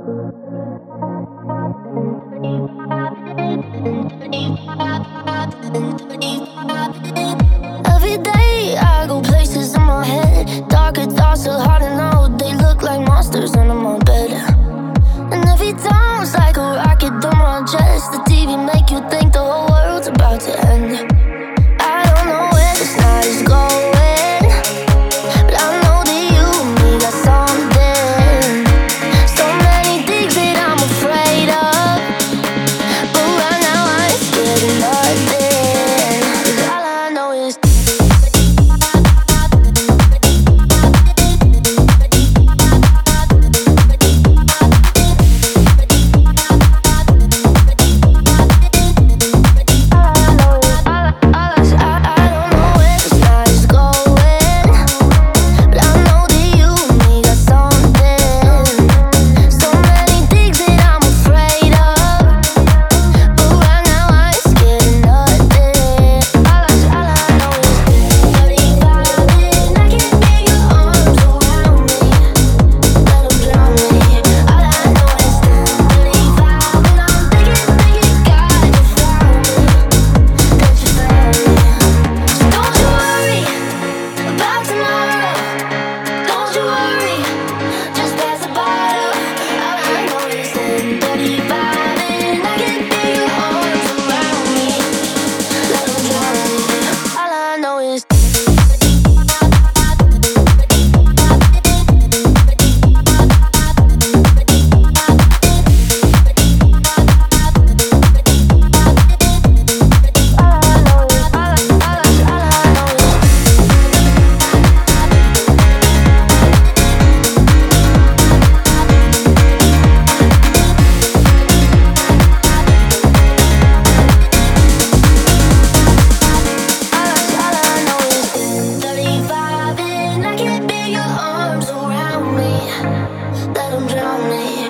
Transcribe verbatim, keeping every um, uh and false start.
Every day I go places in my head. Darker thoughts are hard to know. They look like monsters under my bed. And every time it's like a rocket through my chest. The T V make you think the whole world's about to end. I don't know where this night is going, but I know that you and me got something. So many things that I'm afraid of, but right now I ain't scared of nothing. 'Cause all I know is let 'em drown me.